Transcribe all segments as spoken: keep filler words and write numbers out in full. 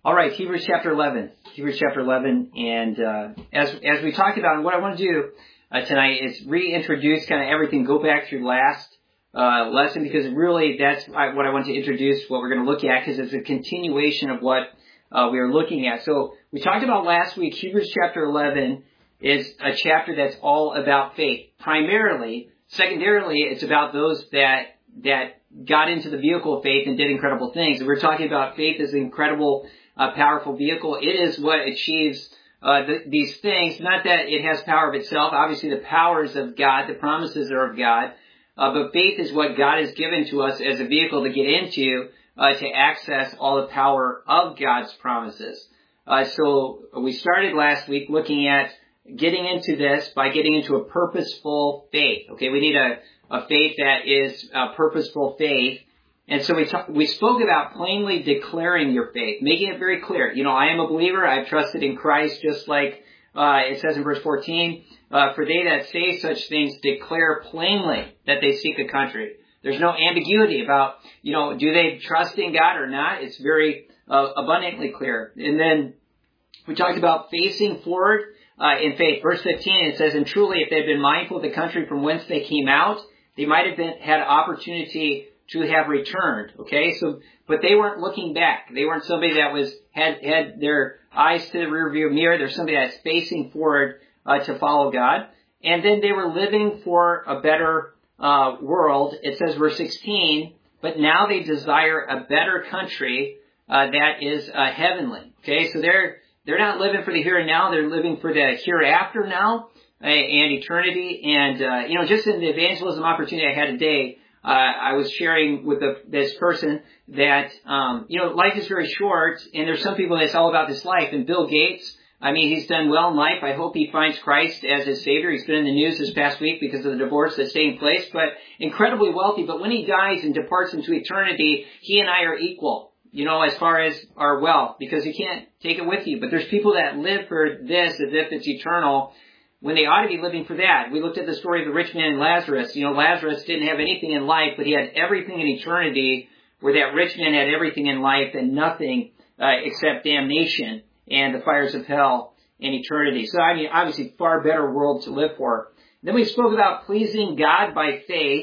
All right, Hebrews chapter eleven. Hebrews chapter eleven, and uh, as as we talked about, and what I want to do uh, tonight is reintroduce kind of everything, go back through last uh, lesson, because really that's what I want to introduce, what we're going to look at, because it's a continuation of what uh, we are looking at. So we talked about last week, Hebrews chapter eleven is a chapter that's all about faith. Primarily, secondarily, it's about those that that got into the vehicle of faith and did incredible things. And we're talking about faith as an incredible A powerful vehicle. It is what achieves uh, the, these things. Not that it has power of itself. Obviously, the power is of God. The promises are of God. Uh, but faith is what God has given to us as a vehicle to get into, uh, to access all the power of God's promises. Uh, so we started last week looking at getting into this by getting into a purposeful faith. Okay, we need a, a faith that is a purposeful faith. And so we talk, we spoke about plainly declaring your faith, making it very clear. You know, I am a believer. I've trusted in Christ, just like uh, it says in verse fourteen. Uh, for they that say such things declare plainly that they seek a country. There's no ambiguity about, you know, do they trust in God or not? It's very uh, abundantly clear. And then we talked about facing forward uh, in faith. Verse fifteen, it says, and truly, if they had been mindful of the country from whence they came out, they might have been had opportunity to have returned, okay? So, but they weren't looking back. They weren't somebody that was, had, had their eyes to the rearview mirror. They're somebody that's facing forward, uh, to follow God. And then they were living for a better, uh, world. It says verse sixteen, but now they desire a better country, uh, that is, uh, heavenly, okay? So they're, they're not living for the here and now. They're living for the hereafter now, uh, and eternity. And, uh, you know, just in the evangelism opportunity I had today, Uh, I was sharing with the, this person that, um, you know, life is very short, and there's some people that's all about this life. And Bill Gates, I mean, he's done well in life. I hope he finds Christ as his Savior. He's been in the news this past week because of the divorce that's taking place, but incredibly wealthy. But when he dies and departs into eternity, he and I are equal, you know, as far as our wealth, because you can't take it with you. But there's people that live for this as if it's eternal, when they ought to be living for that. We looked at the story of the rich man and Lazarus. You know, Lazarus didn't have anything in life, but he had everything in eternity, where that rich man had everything in life and nothing uh, except damnation and the fires of hell in eternity. So, I mean, obviously, far better world to live for. Then we spoke about pleasing God by faith.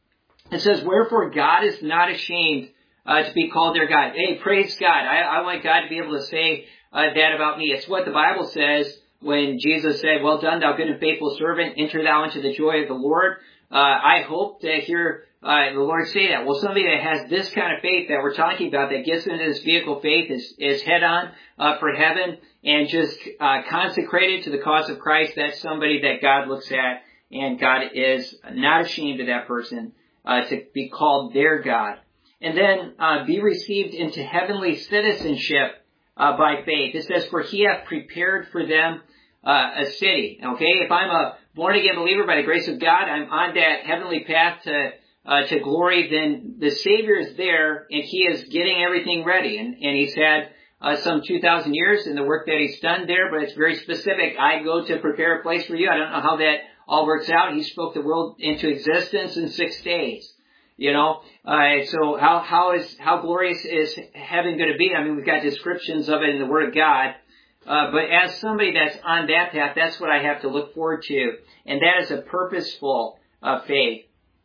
It says, wherefore God is not ashamed uh, to be called their God. Hey, praise God. I, I want God to be able to say uh, that about me. It's what the Bible says. When Jesus said, well done, thou good and faithful servant, enter thou into the joy of the Lord. Uh, I hope to hear uh, the Lord say that. Well, somebody that has this kind of faith that we're talking about, that gets into this vehicle faith, is, is head on uh, for heaven and just uh, consecrated to the cause of Christ. That's somebody that God looks at, and God is not ashamed of that person uh, to be called their God. And then uh, be received into heavenly citizenship uh, by faith. It says, for he hath prepared for them Uh, a city, okay? If I'm a born-again believer by the grace of God, I'm on that heavenly path to uh, to glory, then the Savior is there, and he is getting everything ready. And, and he's had uh, some two thousand years in the work that he's done there, but it's very specific. I go to prepare a place for you. I don't know how that all works out. He spoke the world into existence in six days. You know, uh, so how how is how glorious is heaven going to be? I mean, we've got descriptions of it in the Word of God. Uh, but as somebody that's on that path, that's what I have to look forward to. And that is a purposeful uh, faith.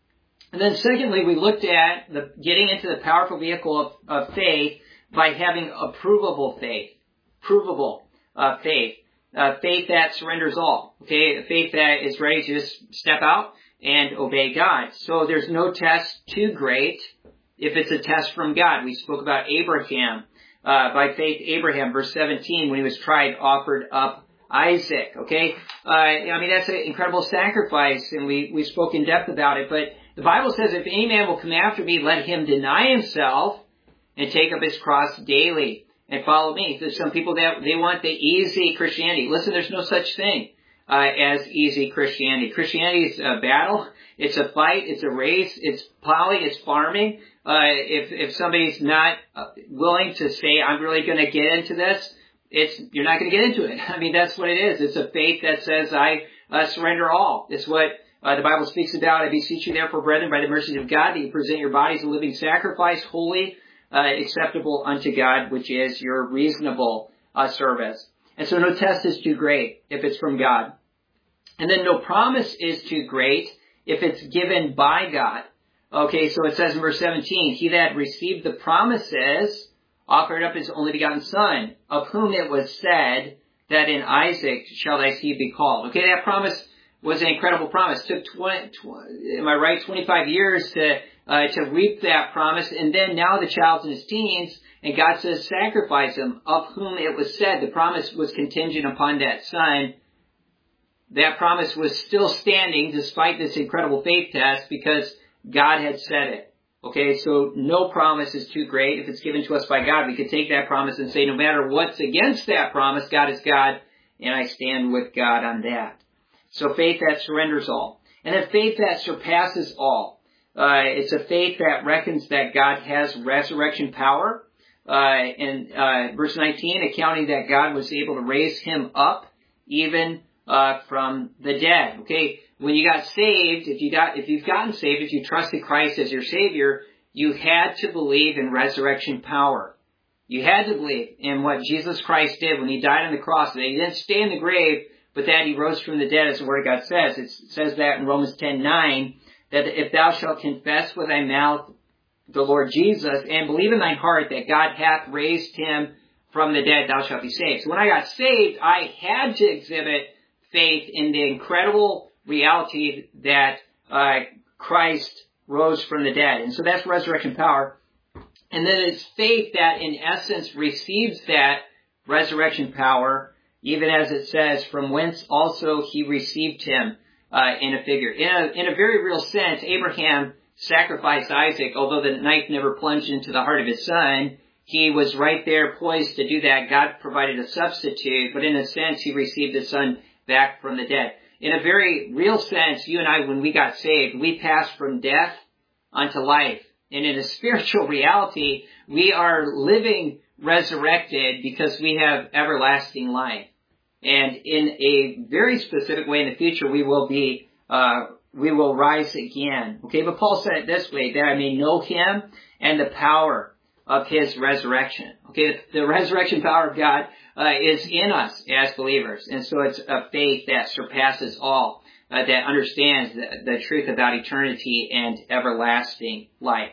And then secondly, we looked at the getting into the powerful vehicle of, of faith by having a provable faith. Provable uh, faith. Uh, faith that surrenders all. Okay? A faith that is ready to just step out and obey God. So there's no test too great if it's a test from God. We spoke about Abraham. Uh, by faith, Abraham, verse seventeen, when he was tried, offered up Isaac, okay? Uh, I mean, that's an incredible sacrifice, and we, we spoke in depth about it. But the Bible says, if any man will come after me, let him deny himself and take up his cross daily and follow me. There's some people that they want the easy Christianity. Listen, there's no such thing uh, as easy Christianity. Christianity is a battle. It's a fight. It's a race. It's plowing. It's farming. Uh, if, if somebody's not uh, willing to say, I'm really going to get into this, it's, you're not going to get into it. I mean, that's what it is. It's a faith that says, I uh, surrender all. It's what uh, the Bible speaks about. I beseech you therefore, brethren, by the mercies of God, that you present your bodies a living sacrifice, holy, uh, acceptable unto God, which is your reasonable uh, service. And so no test is too great if it's from God. And then no promise is too great if it's given by God. Okay, so it says in verse seventeen, he that received the promises offered up his only begotten son, of whom it was said that in Isaac shall thy seed be called. Okay, that promise was an incredible promise. It took twenty, twenty, am I right, twenty-five years to uh, to reap that promise, and then now the child's in his teens, and God says, sacrifice him, of whom it was said. The promise was contingent upon that son. That promise was still standing despite this incredible faith test because God had said it. Okay, so no promise is too great if it's given to us by God. We could take that promise and say, no matter what's against that promise, God is God, and I stand with God on that. So faith that surrenders all. And a faith that surpasses all. Uh, it's a faith that reckons that God has resurrection power. Uh, and uh, verse nineteen, accounting that God was able to raise him up even uh, from the dead. Okay, when you got saved, if you got, if you've gotten saved, if you trusted Christ as your Savior, you had to believe in resurrection power. You had to believe in what Jesus Christ did when he died on the cross. That he didn't stay in the grave, but that he rose from the dead, as the Word of God says. It says that in Romans ten nine, that if thou shalt confess with thy mouth the Lord Jesus, and believe in thine heart that God hath raised him from the dead, thou shalt be saved. So when I got saved, I had to exhibit faith in the incredible reality that uh, Christ rose from the dead. And so that's resurrection power. And then it's faith that in essence receives that resurrection power, even as it says, from whence also he received him uh, in a figure. In a, in a very real sense, Abraham sacrificed Isaac, although the knife never plunged into the heart of his son. He was right there poised to do that. God provided a substitute, but in a sense, he received his son back from the dead. In a very real sense, you and I, when we got saved, we passed from death unto life. And in a spiritual reality, we are living resurrected because we have everlasting life. And in a very specific way in the future, we will be, uh, we will rise again. Okay, but Paul said it this way, that I may know him and the power of his resurrection. Okay, the, the resurrection power of God uh, is in us as believers. And so it's a faith that surpasses all, uh, that understands the, the truth about eternity and everlasting life.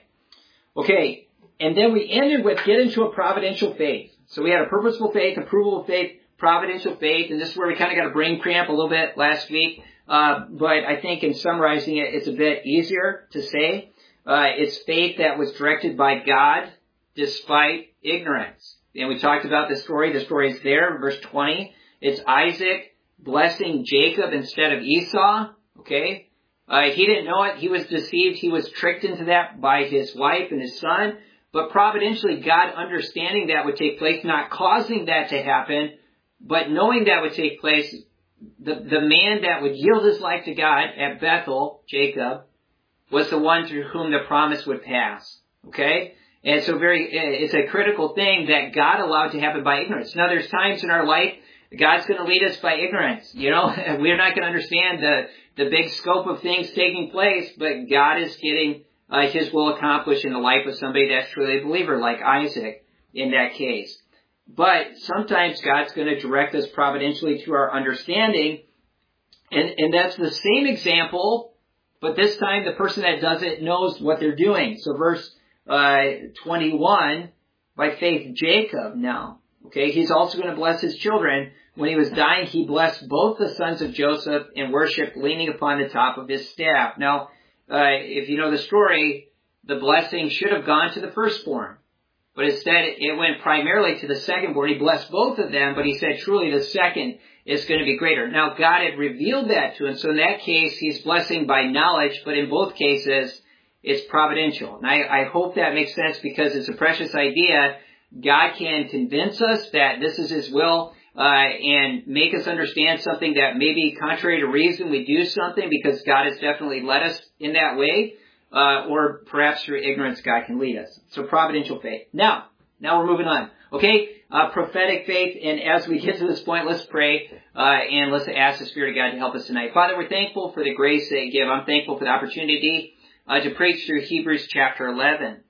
Okay, and then we ended with get into a providential faith. So we had a purposeful faith, approvable faith, providential faith, and this is where we kind of got a brain cramp a little bit last week. Uh, but I think in summarizing it, it's a bit easier to say. Uh, it's faith that was directed by God despite ignorance. And we talked about the story. The story is there, verse twenty. It's Isaac blessing Jacob instead of Esau. Okay? Uh, he didn't know it. He was deceived. He was tricked into that by his wife and his son. But providentially, God understanding that would take place, not causing that to happen, but knowing that would take place, the, the man that would yield his life to God at Bethel, Jacob, was the one through whom the promise would pass. Okay? And so very, it's a critical thing that God allowed to happen by ignorance. Now there's times in our life, God's going to lead us by ignorance. You know, we're not going to understand the, the big scope of things taking place, but God is getting uh, his will accomplished in the life of somebody that's truly a believer, like Isaac in that case. But sometimes God's going to direct us providentially through our understanding, and, and that's the same example, but this time the person that does it knows what they're doing. So verse uh, twenty-one, by faith Jacob now, okay, he's also going to bless his children. When he was dying, he blessed both the sons of Joseph and worshiped leaning upon the top of his staff. Now, uh, if you know the story, the blessing should have gone to the firstborn. But instead, it went primarily to the secondborn. He blessed both of them, but he said truly the second is going to be greater. Now, God had revealed that to him. So in that case, he's blessing by knowledge, but in both cases, it's providential. And I, I hope that makes sense because it's a precious idea. God can convince us that this is his will uh, and make us understand something that may be contrary to reason. We do something because God has definitely led us in that way. Uh, or perhaps through ignorance, God can lead us. So providential faith. Now, now we're moving on. Okay, uh, prophetic faith. And as we get to this point, let's pray uh, and let's ask the Spirit of God to help us tonight. Father, we're thankful for the grace that you give. I'm thankful for the opportunity uh, to preach through Hebrews chapter eleven.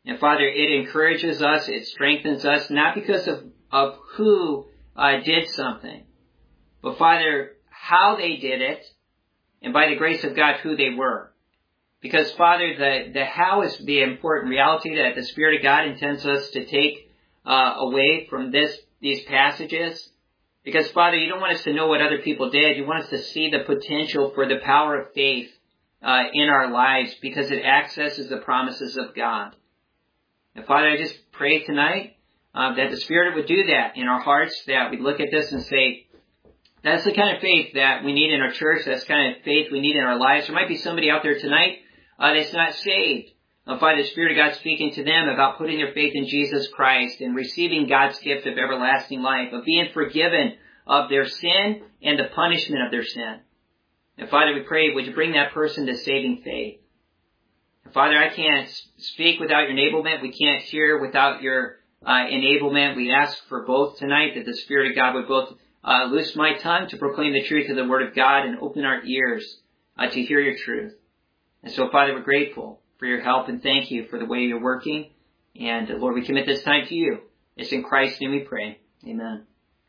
And Father, it encourages us, it strengthens us, not because of, of who uh, did something, but Father, how they did it, and by the grace of God, who they were. Because Father, the, the how is the important reality that the Spirit of God intends us to take uh, away from this these passages. Because Father, you don't want us to know what other people did. You want us to see the potential for the power of faith uh, in our lives, because it accesses the promises of God. And Father, I just pray tonight uh, that the Spirit would do that in our hearts, that we look at this and say, that's the kind of faith that we need in our church. That's the kind of faith we need in our lives. There might be somebody out there tonight uh, that's not saved. Uh, Father, the Spirit of God speaking to them about putting their faith in Jesus Christ and receiving God's gift of everlasting life, of being forgiven of their sin and the punishment of their sin. And Father, we pray, would you bring that person to saving faith? And Father, I can't speak without your enablement. We can't hear without your uh, enablement. We ask for both tonight, that the Spirit of God would both Uh, loose my tongue to proclaim the truth of the Word of God, and open our ears uh, to hear your truth. And so, Father, we're grateful for your help, and thank you for the way you're working. And uh, Lord, we commit this time to you. It's in Christ's name we pray. Amen.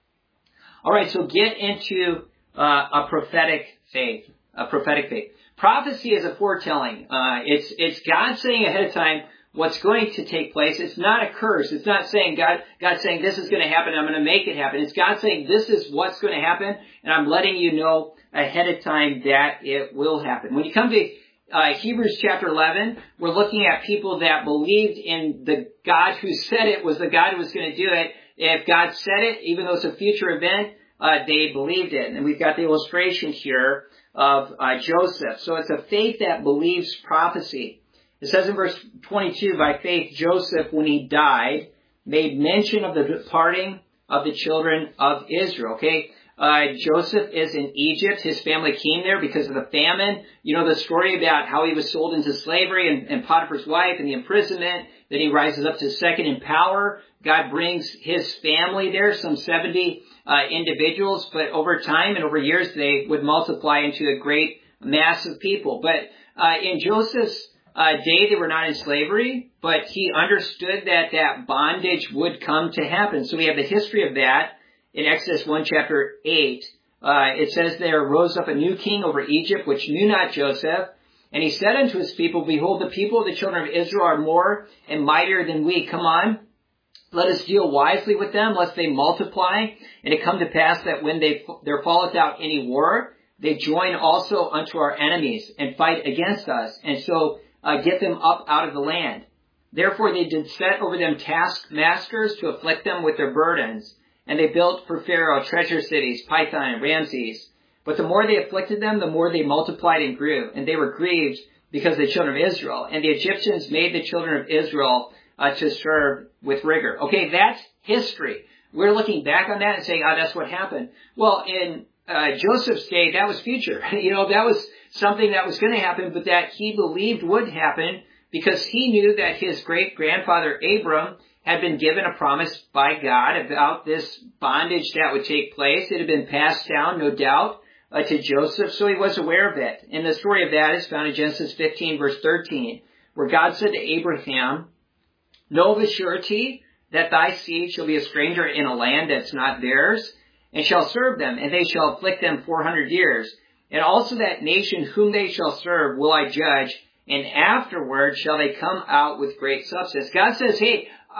All right, so get into uh, a prophetic faith. A prophetic faith. Prophecy is a foretelling. Uh, it's it's God saying ahead of time what's going to take place. It's not a curse. It's not saying God, God saying this is going to happen, I'm going to make it happen. It's God saying this is what's going to happen, and I'm letting you know ahead of time that it will happen. When you come to uh, Hebrews chapter eleven, we're looking at people that believed in the God who said it was the God who was going to do it. If God said it, even though it's a future event, uh, they believed it. And we've got the illustration here of uh, Joseph. So it's a faith that believes prophecy. It says in verse twenty-two, by faith Joseph, when he died, made mention of the departing of the children of Israel. Okay, uh, Joseph is in Egypt. His family came there because of the famine. You know the story about how he was sold into slavery, and, and Potiphar's wife, and the imprisonment. Then he rises up to second in power. God brings his family there, some seventy uh, individuals, but over time and over years they would multiply into a great mass of people. But uh, in Joseph's Uh, day, they were not in slavery, but he understood that that bondage would come to happen. So we have the history of that in Exodus one, chapter eight. Uh, it says, there rose up a new king over Egypt, which knew not Joseph. And he said unto his people, behold, the people of the children of Israel are more and mightier than we. Come on, let us deal wisely with them, lest they multiply. And it come to pass that when they there falleth out any war, they join also unto our enemies and fight against us. And so Uh, get them up out of the land. Therefore they did set over them taskmasters to afflict them with their burdens. And they built for Pharaoh treasure cities, Pithom and Ramses. But the more they afflicted them, the more they multiplied and grew. And they were grieved because of the children of Israel. And the Egyptians made the children of Israel uh, to serve with rigor. Okay, that's history. We're looking back on that and saying, oh, that's what happened. Well, in uh, Joseph's day, that was future. you know, that was something that was going to happen, but that he believed would happen, because he knew that his great-grandfather Abram had been given a promise by God about this bondage that would take place. It had been passed down, no doubt, uh, to Joseph, so he was aware of it. And the story of that is found in Genesis fifteen, verse thirteen, where God said to Abraham, know of a surety that thy seed shall be a stranger in a land that's not theirs, and shall serve them, and they shall afflict them four hundred years. And also that nation whom they shall serve will I judge, and afterward shall they come out with great substance. God says, hey,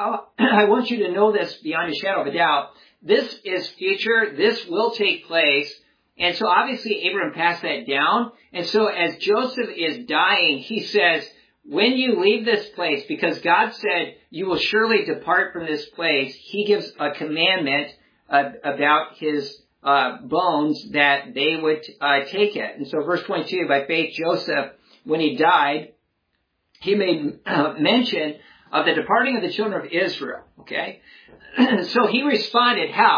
I want you to know this beyond a shadow of a doubt. This is future. This will take place. And so obviously Abraham passed that down. And so as Joseph is dying, he says, when you leave this place, because God said you will surely depart from this place, he gives a commandment uh, about his Uh, bones that they would uh, take it. And so verse twenty-two, by faith Joseph, when he died, he made uh, mention of the departing of the children of Israel. Okay, so he responded how?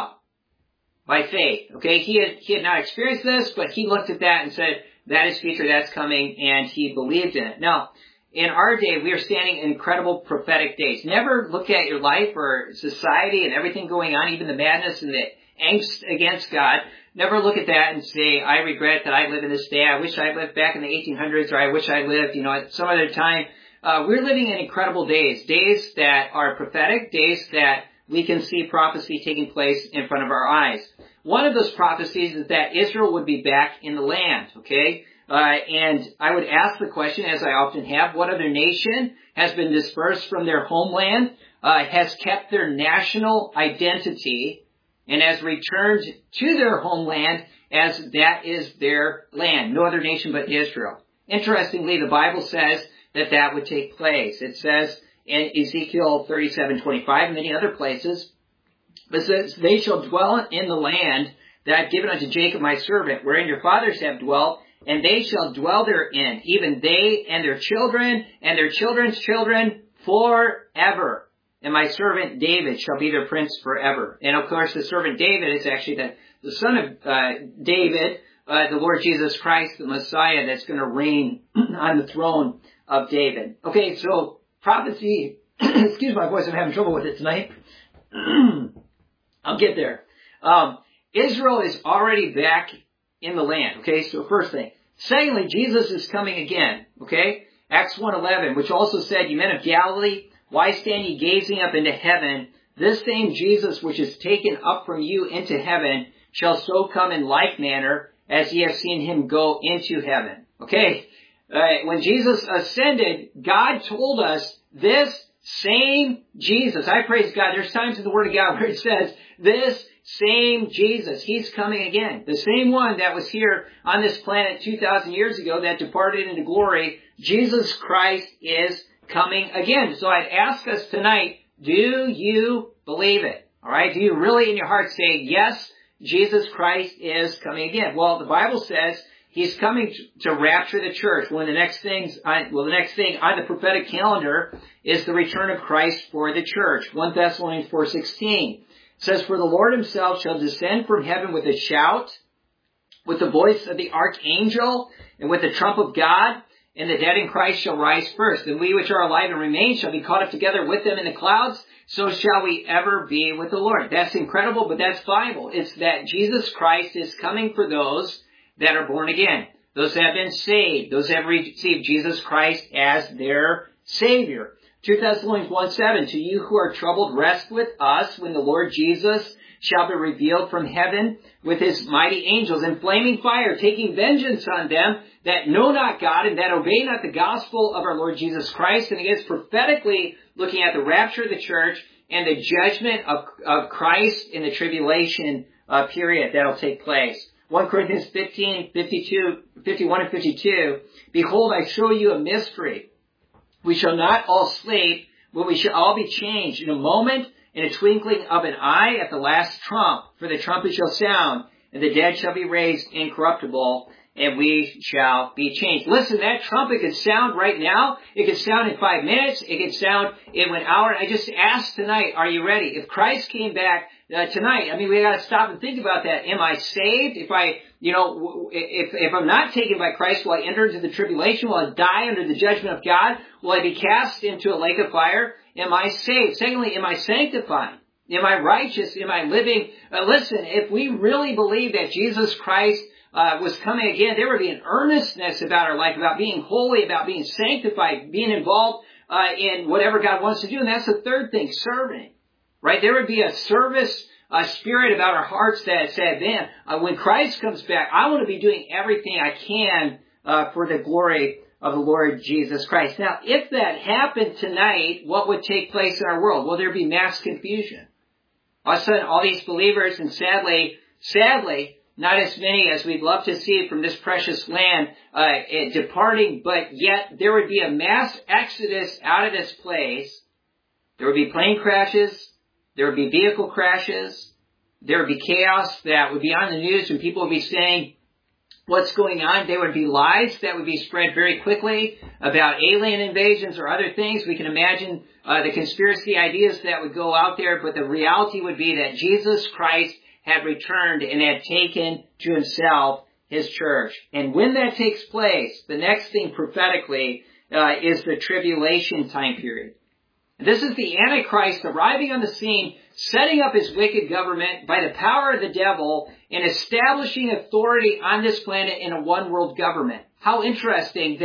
By faith. Okay, he had he had not experienced this, but he looked at that and said, that is future, that's coming, and he believed in it. Now, in our day, we are standing in incredible prophetic days. Never look at your life or society and everything going on, even the madness and the angst against God. Never look at that and say, I regret that I live in this day. I wish I lived back in the eighteen hundreds, or I wish I lived, you know, at some other time uh, we're living in incredible days, days that are prophetic, days that we can see prophecy taking place in front of our eyes. One of those prophecies is that Israel would be back in the land, okay? Uh, and I would ask the question, as I often have, what other nation has been dispersed from their homeland, uh, has kept their national identity, and has returned to their homeland as that is their land? No other nation but Israel. Interestingly, the Bible says that that would take place. It says in Ezekiel thirty-seven twenty-five and many other places, it says, they shall dwell in the land that I have given unto Jacob my servant, wherein your fathers have dwelt, and they shall dwell therein, even they and their children and their children's children forever. And my servant David shall be their prince forever. And of course, the servant David is actually the, the son of uh, David, uh, the Lord Jesus Christ, the Messiah that's going to reign on the throne of David. Okay, so prophecy, excuse my voice, I'm having trouble with it tonight. I'll get there. Um, Israel is already back in the land. Okay, so first thing. Secondly, Jesus is coming again. Okay, Acts one eleven, which also said, "You men of Galilee, why stand ye gazing up into heaven? This same Jesus which is taken up from you into heaven shall so come in like manner as ye have seen him go into heaven." Okay, uh, when Jesus ascended, God told us this same Jesus. I praise God. There's times in the Word of God where it says, this same Jesus, he's coming again. The same one that was here on this planet two thousand years ago that departed into glory, Jesus Christ is coming again. So I'd ask us tonight, do you believe it? All right? Do you really in your heart say, yes, Jesus Christ is coming again? Well, the Bible says he's coming to rapture the church. One of the next things, on, well, the next thing on the prophetic calendar is the return of Christ for the church. First Thessalonians four sixteen says, "For the Lord himself shall descend from heaven with a shout, with the voice of the archangel, and with the trump of God, and the dead in Christ shall rise first. And we which are alive and remain shall be caught up together with them in the clouds. So shall we ever be with the Lord." That's incredible, but that's Bible. It's that Jesus Christ is coming for those that are born again. Those that have been saved. Those that have received Jesus Christ as their Savior. Second Thessalonians one seven, "To you who are troubled, rest with us when the Lord Jesus shall be revealed from heaven with his mighty angels in flaming fire, taking vengeance on them that know not God and that obey not the gospel of our Lord Jesus Christ." And again, it's prophetically looking at the rapture of the church and the judgment of, of Christ in the tribulation uh, period that'll take place. First Corinthians fifteen, fifty-two, fifty-one and fifty-two, "Behold, I show you a mystery. We shall not all sleep, but we shall all be changed in a moment, in a twinkling of an eye, at the last trump. For the trumpet shall sound, and the dead shall be raised incorruptible, and we shall be changed." Listen, that trumpet could sound right now. It could sound in five minutes. It could sound in an hour. I just asked tonight, are you ready? If Christ came back uh, tonight, I mean, we got to stop and think about that. Am I saved? If I, you know, if if I'm not taken by Christ, will I enter into the tribulation? Will I die under the judgment of God? Will I be cast into a lake of fire? Am I saved? Secondly, am I sanctified? Am I righteous? Am I living? Uh, listen, if we really believe that Jesus Christ Uh, was coming again, there would be an earnestness about our life, about being holy, about being sanctified, being involved uh, in whatever God wants to do. And that's the third thing, serving. Right? There would be a service uh, spirit about our hearts that said, man, uh, when Christ comes back, I want to be doing everything I can uh, for the glory of the Lord Jesus Christ. Now, if that happened tonight, what would take place in our world? Well, there would be mass confusion. All of a sudden, all these believers, and sadly, sadly, not as many as we'd love to see from this precious land uh, departing, but yet there would be a mass exodus out of this place. There would be plane crashes. There would be vehicle crashes. There would be chaos that would be on the news and people would be saying what's going on. There would be lies that would be spread very quickly about alien invasions or other things. We can imagine uh, the conspiracy ideas that would go out there, but the reality would be that Jesus Christ had returned and had taken to himself his church. And when that takes place, the next thing prophetically uh, is the tribulation time period. This is the Antichrist arriving on the scene, setting up his wicked government by the power of the devil and establishing authority on this planet in a one-world government. How interesting that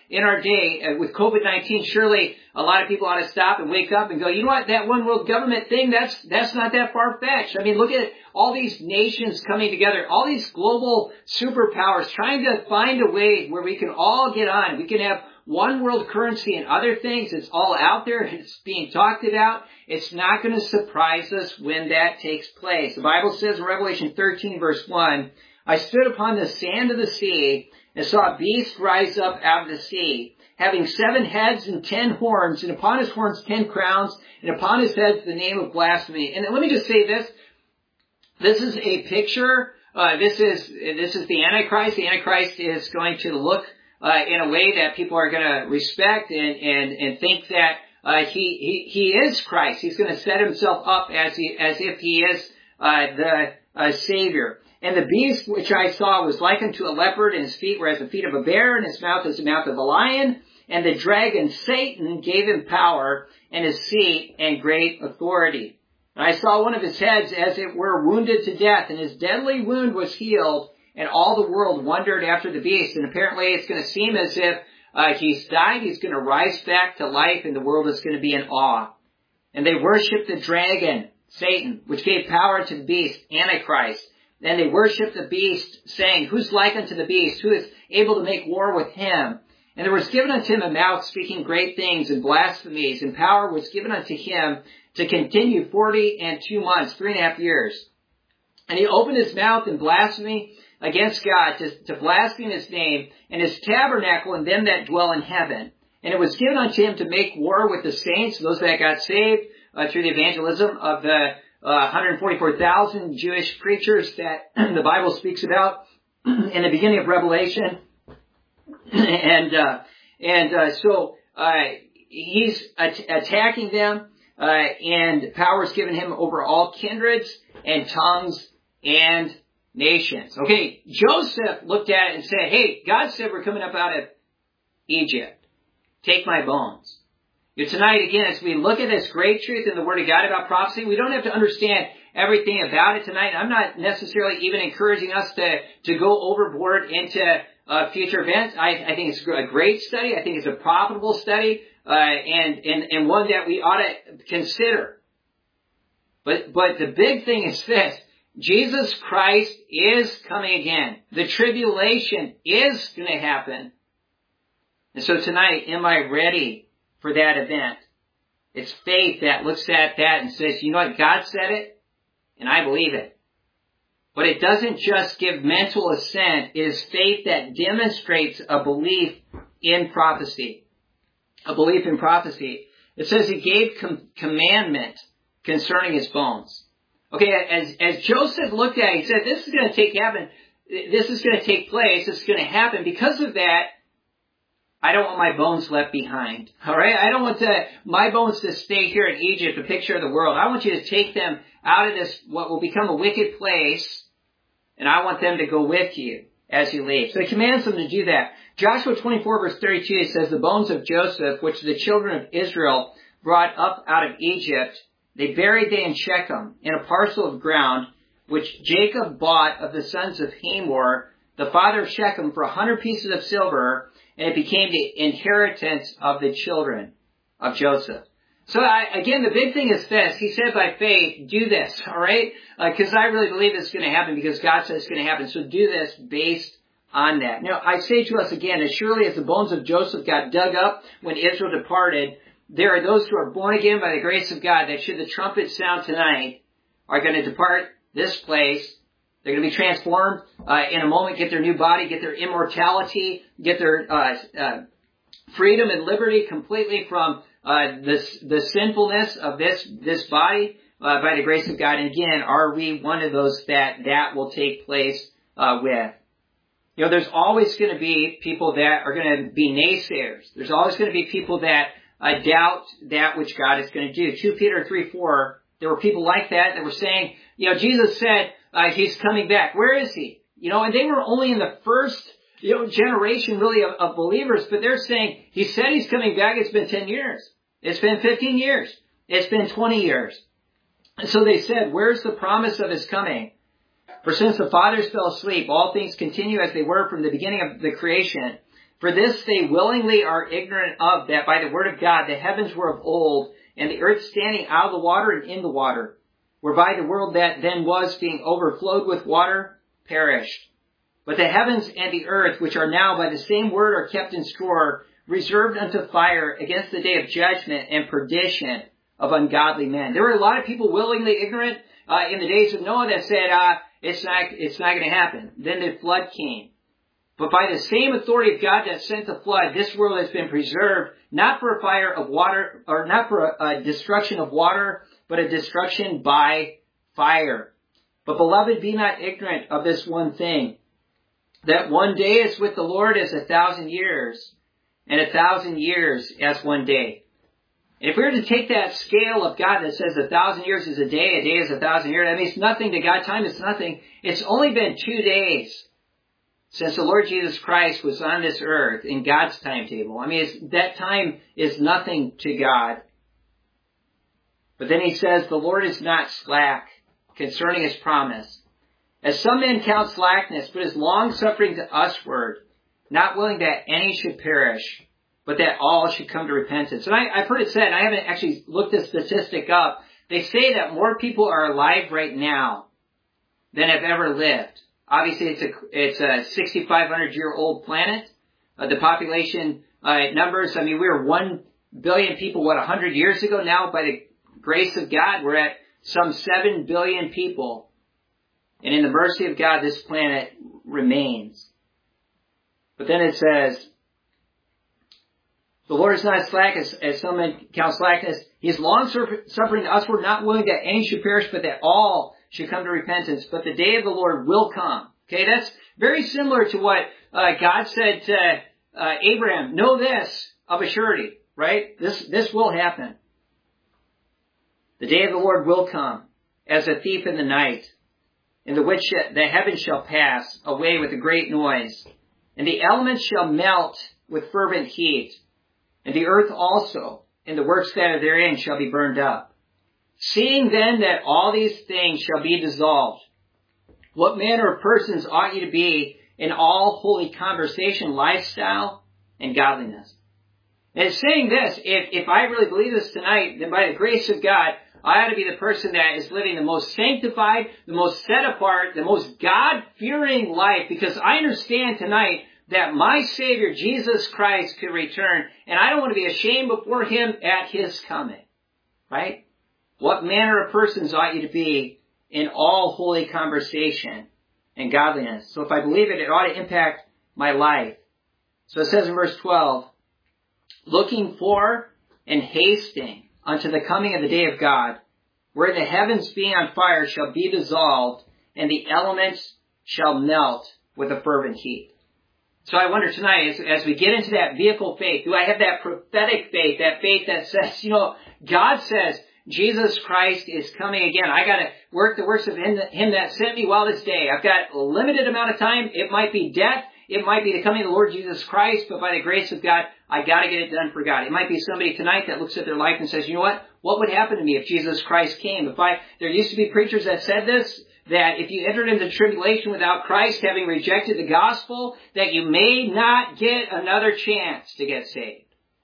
in our day uh, with COVID nineteen, surely a lot of people ought to stop and wake up and go, you know what, that one world government thing, that's, that's not that far-fetched. I mean, look at all these nations coming together, all these global superpowers trying to find a way where we can all get on. We can have one world currency and other things. It's all out there. It's being talked about. It's not going to surprise us when that takes place. The Bible says in Revelation thirteen, verse one, I stood upon the sand of the sea and saw a beast rise up out of the sea, having seven heads and ten horns, and upon his horns ten crowns, and upon his heads the name of blasphemy. And let me just say this. This is a picture. Uh, this is, this is the Antichrist. The Antichrist is going to look uh, in a way that people are going to respect and, and, and think that uh, he, he, he is Christ. He's going to set himself up as he, as if he is uh, the uh, Savior. And the beast which I saw was like unto a leopard, and his feet were as the feet of a bear, and his mouth as the mouth of a lion. And the dragon, Satan, gave him power, and his seat, and great authority. And I saw one of his heads as it were wounded to death, and his deadly wound was healed, and all the world wondered after the beast. And apparently it's going to seem as if uh, he's died, he's going to rise back to life, and the world is going to be in awe. And they worshiped the dragon, Satan, which gave power to the beast, Antichrist. And they worshiped the beast, saying, who's like unto the beast? Who is able to make war with him? And there was given unto him a mouth speaking great things and blasphemies, and power was given unto him to continue forty and two months, three and a half years. And he opened his mouth in blasphemy against God, to, to blaspheme his name, and his tabernacle and them that dwell in heaven. And it was given unto him to make war with the saints, those that got saved uh, through the evangelism of the Uh, one hundred forty-four thousand Jewish preachers that the Bible speaks about in the beginning of Revelation. and, uh, and, uh, so, uh, he's at- attacking them, uh, and power is given him over all kindreds and tongues and nations. Okay, Joseph looked at it and said, hey, God said we're coming up out of Egypt. Take my bones. Tonight, again, as we look at this great truth in the Word of God about prophecy, we don't have to understand everything about it tonight. I'm not necessarily even encouraging us to, to go overboard into uh, future events. I, I think it's a great study. I think it's a profitable study, uh, and, and, and one that we ought to consider. But, but the big thing is this. Jesus Christ is coming again. The tribulation is going to happen. And so tonight, am I ready for that event? It's faith that looks at that and says, you know what, God said it, and I believe it. But it doesn't just give mental assent. It is faith that demonstrates a belief in prophecy. A belief in prophecy. It says he gave com- commandment concerning his bones. Okay, as, as Joseph looked at it, he said, this is going to take happen. This is going to take place. This is going to happen. Because of that, I don't want my bones left behind. All right? I don't want to, my bones to stay here in Egypt, a picture of the world. I want you to take them out of this, what will become a wicked place, and I want them to go with you as you leave. So he commands them to do that. Joshua twenty-four, verse thirty-two, it says, the bones of Joseph, which the children of Israel brought up out of Egypt, they buried they in Shechem, in a parcel of ground, which Jacob bought of the sons of Hamor, the father of Shechem, for a hundred pieces of silver, and it became the inheritance of the children of Joseph. So I, again, the big thing is this. He said by faith, do this, all right? Because uh, I really believe this is going to happen because God says it's going to happen. So do this based on that. Now, I say to us again, as surely as the bones of Joseph got dug up when Israel departed, there are those who are born again by the grace of God that should the trumpet sound tonight are going to depart this place. They're going to be transformed uh, in a moment, get their new body, get their immortality, get their uh, uh, freedom and liberty completely from uh, this, the sinfulness of this this body uh, by the grace of God. And again, are we one of those that that will take place uh, with? You know, there's always going to be people that are going to be naysayers. There's always going to be people that uh, doubt that which God is going to do. Second Peter three four, there were people like that that were saying, you know, Jesus said, Uh, he's coming back. Where is he? You know, and they were only in the first, you know, generation really of, of believers, but they're saying, he said he's coming back. It's been ten years. It's been fifteen years. It's been twenty years. And so they said, where's the promise of his coming? For since the fathers fell asleep, all things continue as they were from the beginning of the creation. For this they willingly are ignorant of, that by the word of God the heavens were of old, and the earth standing out of the water and in the water, whereby the world that then was, being overflowed with water, perished. But the heavens and the earth, which are now by the same word, are kept in store, reserved unto fire against the day of judgment and perdition of ungodly men. There were a lot of people willingly ignorant uh, in the days of Noah that said, uh, it's not, it's not going to happen. Then the flood came. But by the same authority of God that sent the flood, this world has been preserved, not for a fire of water, or not for a, a destruction of water, but a destruction by fire. But beloved, be not ignorant of this one thing, that one day is with the Lord as a thousand years, and a thousand years as one day. And if we were to take that scale of God that says a thousand years is a day, a day is a thousand years, that means nothing to God. Time is nothing. It's only been two days since the Lord Jesus Christ was on this earth in God's timetable. I mean, it's, that time is nothing to God. But then he says, the Lord is not slack concerning his promise, as some men count slackness, but is long-suffering to usward, not willing that any should perish, but that all should come to repentance. And I, I've heard it said, I haven't actually looked this statistic up, they say that more people are alive right now than have ever lived. Obviously, it's a, it's a sixty-five hundred year old planet. Uh, the population uh, numbers, I mean, we were one billion people, what, one hundred years ago? Now, by the grace of God, we're at some seven billion people. And in the mercy of God, this planet remains. But then it says, the Lord is not slack, as, as some men count slackness. He is long-suffering to us. We're not willing that any should perish, but that all should come to repentance. But the day of the Lord will come. Okay, that's very similar to what uh, God said to uh, Abraham. Know this of a surety, right? This, this will happen. The day of the Lord will come as a thief in the night, in the which the heavens shall pass away with a great noise, and the elements shall melt with fervent heat, and the earth also, and the works that are therein shall be burned up. Seeing then that all these things shall be dissolved, what manner of persons ought you to be in all holy conversation, lifestyle, and godliness? And it's saying this, if, if I really believe this tonight, then by the grace of God, I ought to be the person that is living the most sanctified, the most set apart, the most God-fearing life, because I understand tonight that my Savior, Jesus Christ, could return, and I don't want to be ashamed before him at his coming. Right? What manner of persons ought you to be in all holy conversation and godliness? So if I believe it, it ought to impact my life. So it says in verse twelve, looking for and hasting unto the coming of the day of God, where the heavens being on fire shall be dissolved, and the elements shall melt with a fervent heat. So I wonder tonight, as, as we get into that vehicle faith, do I have that prophetic faith, that faith that says, you know, God says, Jesus Christ is coming again. I got to work the works of him, him that sent me while this day. I've got a limited amount of time. It might be death. It might be the coming of the Lord Jesus Christ. But by the grace of God, I got to get it done for God. It might be somebody tonight that looks at their life and says, you know what? What would happen to me if Jesus Christ came? If I, there used to be preachers that said this, that if you entered into tribulation without Christ, having rejected the gospel, that you may not get another chance to get saved.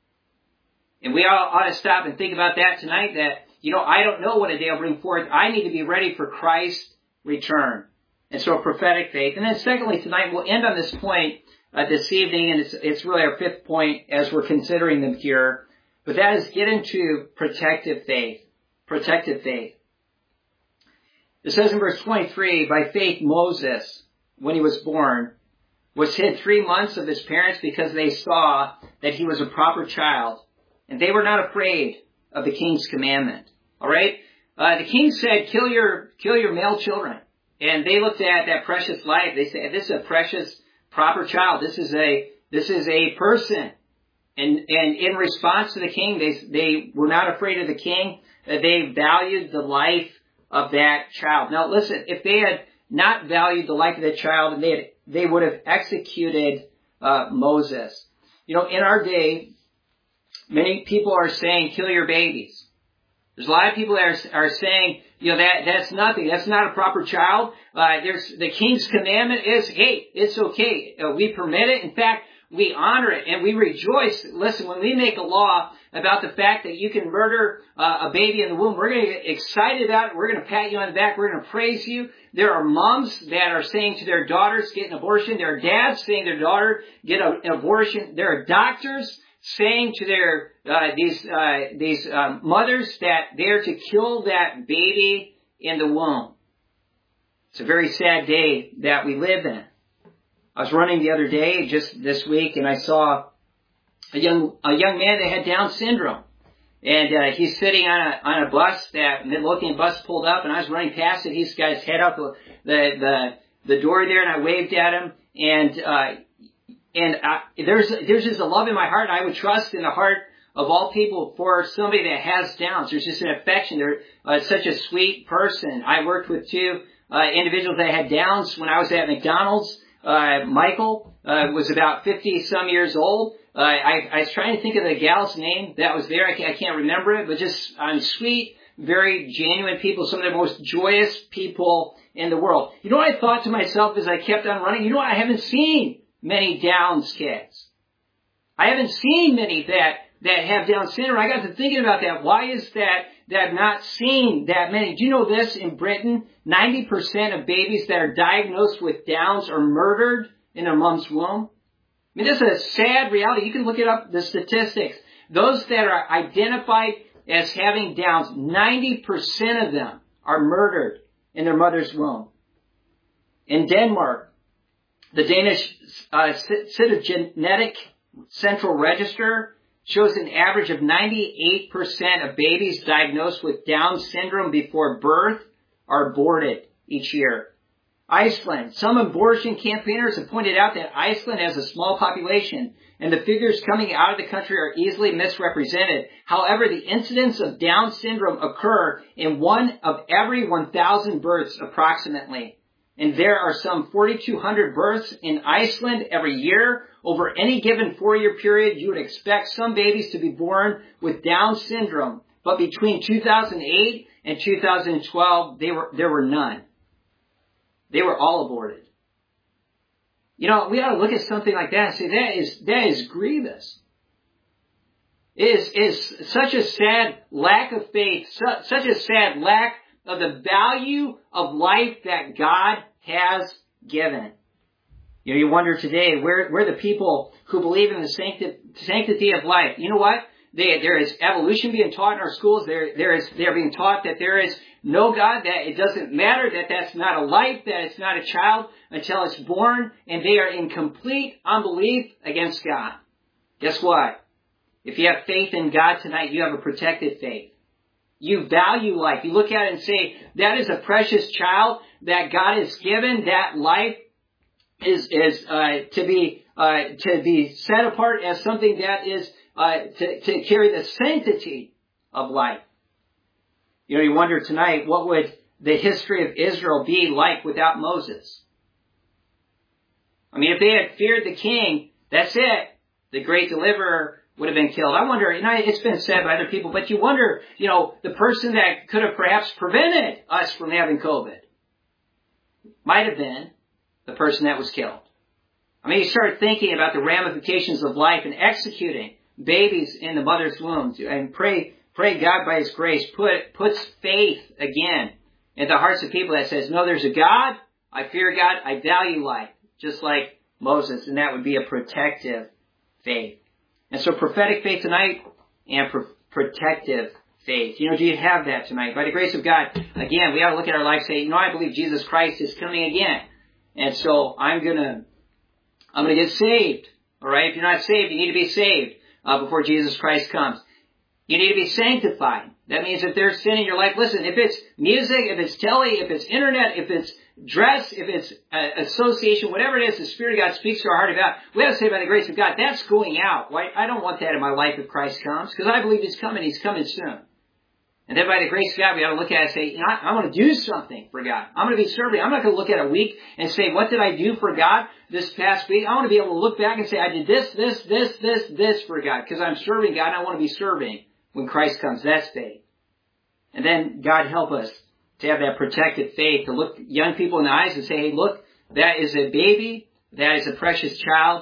And we all ought to stop and think about that tonight, that you know, I don't know what a day will bring forth. I need to be ready for Christ's return. And so a prophetic faith. And then secondly, tonight we'll end on this point uh, this evening, and it's, it's really our fifth point as we're considering them here. But that is get into protective faith. Protective faith. It says in verse twenty-three, by faith Moses, when he was born, was hid three months of his parents because they saw that he was a proper child, and they were not afraid of the king's commandment. All right? Uh, the king said, kill your, kill your male children. And they looked at that precious life. They said, this is a precious, proper child. This is a, this is a person. And, and in response to the king, they, they were not afraid of the king. Uh, they valued the life of that child. Now listen, if they had not valued the life of that child, they had, they would have executed, uh, Moses. You know, in our day, many people are saying, kill your babies. There's a lot of people that are, are saying, you know, that, that's nothing. That's not a proper child. Uh, there's, the king's commandment is, hey, it's okay. Uh, we permit it. In fact, we honor it, and we rejoice. Listen, when we make a law about the fact that you can murder uh, a baby in the womb, we're going to get excited about it. We're going to pat you on the back. We're going to praise you. There are moms that are saying to their daughters, get an abortion. There are dads saying to their daughter, get a, an abortion. There are doctors saying to their uh, these uh, these uh, mothers that they're to kill that baby in the womb. It's a very sad day that we live in. I was running the other day, just this week, and I saw a young a young man that had Down syndrome, and uh, he's sitting on a on a bus. That Midlothian bus pulled up, and I was running past it. He's got his head out the the the, the door there, and I waved at him, and. Uh, And uh, there's there's just a love in my heart. I would trust in the heart of all people for somebody that has Downs. There's just an affection. They're uh, such a sweet person. I worked with two uh, individuals that had Downs when I was at McDonald's. Uh, Michael uh, was about fifty some years old. Uh, I, I was trying to think of the gal's name that was there. I can't, I can't remember it, but just um, sweet, very genuine people. Some of the most joyous people in the world. You know what I thought to myself as I kept on running? You know what? I haven't seen many Downs kids. I haven't seen many that, that have Down syndrome. I got to thinking about that. Why is that, that I've not seen that many? Do you know this? In Britain, ninety percent of babies that are diagnosed with Downs are murdered in their mom's womb. I mean, this is a sad reality. You can look it up, the statistics. Those that are identified as having Downs, ninety percent of them are murdered in their mother's womb. In Denmark, the Danish uh, Cytogenetic Central Register shows an average of ninety-eight percent of babies diagnosed with Down syndrome before birth are aborted each year. Iceland. Some abortion campaigners have pointed out that Iceland has a small population, and the figures coming out of the country are easily misrepresented. However, the incidence of Down syndrome occur in one of every one thousand births approximately. And there are some forty-two hundred births in Iceland every year. Over any given four-year period, you would expect some babies to be born with Down syndrome. But between two thousand eight and two thousand twelve, they were, there were none. They were all aborted. You know, we ought to look at something like that and say, that is, that is grievous. It is, is such a sad lack of faith, su- such a sad lack of the value of life that God has given. You know, you wonder today, where, where the people who believe in the sancti- sanctity of life, you know what? They, there is evolution being taught in our schools. There, there is, they're being taught that there is no God, that it doesn't matter, that that's not a life, that it's not a child until it's born, and they are in complete unbelief against God. Guess what? If you have faith in God tonight, you have a protected faith. You value life. You look at it and say, that is a precious child that God has given. That life is, is, uh, to be, uh, to be set apart as something that is, uh, to, to carry the sanctity of life. You know, you wonder tonight, what would the history of Israel be like without Moses? I mean, if they had feared the king, that's it. The great deliverer would have been killed. I wonder, you know, it's been said by other people, but you wonder, you know, the person that could have perhaps prevented us from having COVID might have been the person that was killed. I mean, you start thinking about the ramifications of life and executing babies in the mother's womb, and pray, pray God by His grace put, puts faith again in the hearts of people that says, no, there's a God, I fear God, I value life, just like Moses, and that would be a protective faith. And so prophetic faith tonight and pro- protective faith. You know, do you have that tonight? By the grace of God, again, we ought to look at our life and say, you know, I believe Jesus Christ is coming again. And so I'm going to, I'm going to get saved. All right. If you're not saved, you need to be saved uh, before Jesus Christ comes. You need to be sanctified. That means if there's sin in your life, listen, if it's music, if it's telly, if it's internet, if it's dress, if it's uh, association, whatever it is, the Spirit of God speaks to our heart about, we have to say by the grace of God, that's going out. Right? I don't want that in my life if Christ comes, because I believe He's coming. He's coming soon. And then by the grace of God, we ought to look at it and say, you know, I, I want to do something for God. I'm going to be serving. I'm not going to look at a week and say, what did I do for God this past week? I want to be able to look back and say, I did this, this, this, this, this for God, because I'm serving God. And I want to be serving when Christ comes. That's faith. And then God help us to have that protected faith, to look young people in the eyes and say, hey, look, that is a baby. That is a precious child.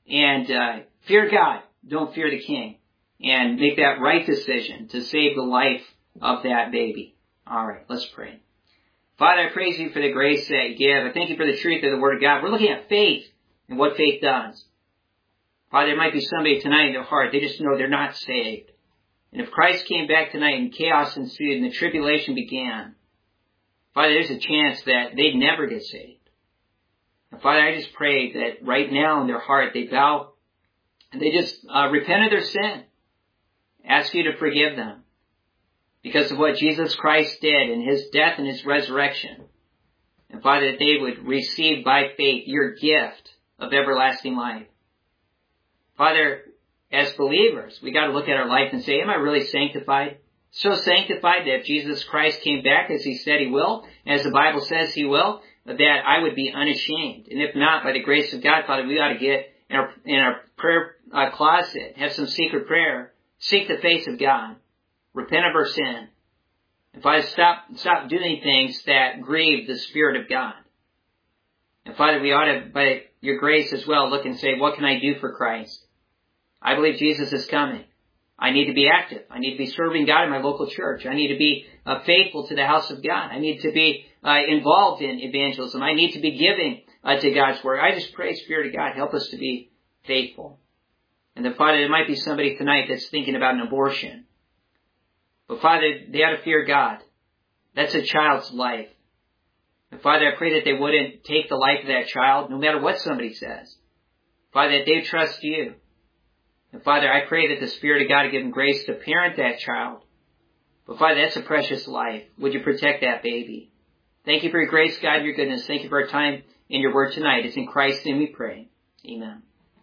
and uh, fear God. Don't fear the king. And make that right decision to save the life of that baby. All right, let's pray. Father, I praise you for the grace that you give. I thank you for the truth of the Word of God. We're looking at faith and what faith does. Father, there might be somebody tonight in their heart, they just know they're not saved. And if Christ came back tonight and chaos ensued and the tribulation began, Father, there's a chance that they'd never get saved. And Father, I just pray that right now in their heart they bow and they just uh, repent of their sin. Ask you to forgive them because of what Jesus Christ did in his death and his resurrection. And Father, that they would receive by faith your gift of everlasting life. Father, as believers, we got to look at our life and say, am I really sanctified? So sanctified that if Jesus Christ came back as he said he will, as the Bible says he will, that I would be unashamed. And if not, by the grace of God, Father, we ought to get in our, in our prayer uh, closet, have some secret prayer, seek the face of God, repent of our sin. And Father, stop, stop doing things that grieve the Spirit of God. And Father, we ought to, by your grace as well, look and say, what can I do for Christ? I believe Jesus is coming. I need to be active. I need to be serving God in my local church. I need to be uh, faithful to the house of God. I need to be uh, involved in evangelism. I need to be giving uh, to God's word. I just pray, Spirit of God, help us to be faithful. And then, Father, there might be somebody tonight that's thinking about an abortion. But, Father, they ought to fear God. That's a child's life. And, Father, I pray that they wouldn't take the life of that child, no matter what somebody says. Father, that they trust you. And, Father, I pray that the Spirit of God would give them grace to parent that child. But, Father, that's a precious life. Would you protect that baby? Thank you for your grace, God, your goodness. Thank you for our time in your word tonight. It's in Christ's name we pray. Amen.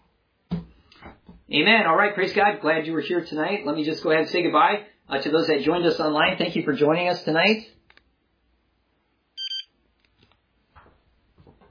Amen. All right, praise God. Glad you were here tonight. Let me just go ahead and say goodbye uh, to those that joined us online. Thank you for joining us tonight.